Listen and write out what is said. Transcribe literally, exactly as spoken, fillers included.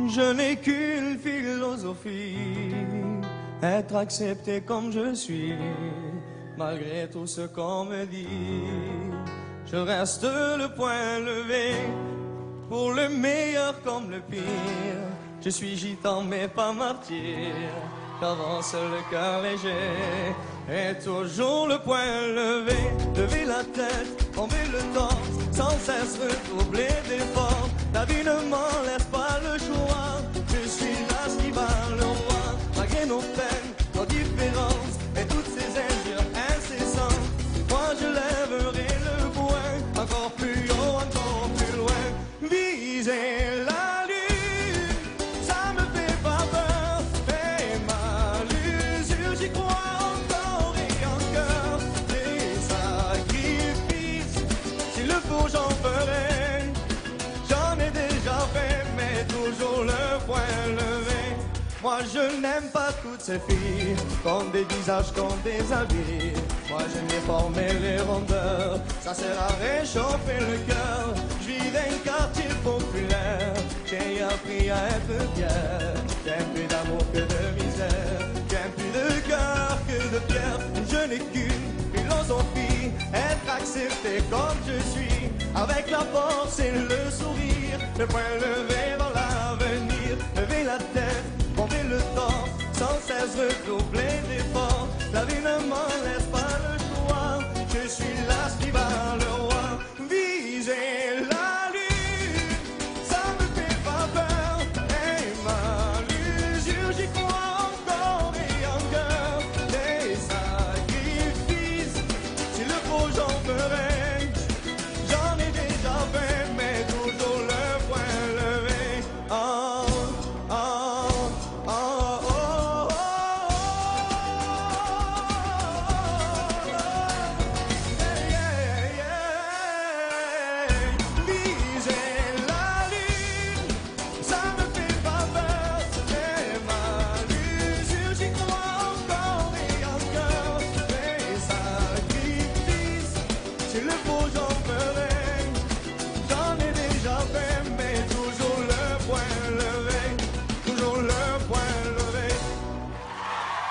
Je n'ai qu'une philosophie, être accepté comme je suis, malgré tout ce qu'on me dit. Je reste le poing levé, pour le meilleur comme le pire. Je suis gitan mais pas martyr, j'avance le cœur léger. Et toujours le poing levé, lever la tête, tomber le torse, sans cesse redoubler d'efforts. La vie ne m'en laisse pas le choix, je suis là qui va le roi. Malgré nos peines, nos différences et toutes ces injures incessantes, moi je lèverai le poing, encore plus haut, encore plus loin. Viser la lune, ça me fait pas peur, et ma l'usure, j'y crois encore et encore. Des sacrifices, s'il le faut j'en ferai, j'en ai déjà fait, mais toujours le poing levé. Moi je n'aime pas toutes ces filles, comme des visages, comme des habits. Moi j'aime les formes et les rondeurs, ça sert à réchauffer le cœur. Je vis d'un quartier populaire, j'ai appris à être fier. J'aime plus d'amour que de misère, j'aime plus de cœur que de pierre. Je n'ai qu'une philosophie, être accepté comme je suis, avec la force et le sourire, le poing levé.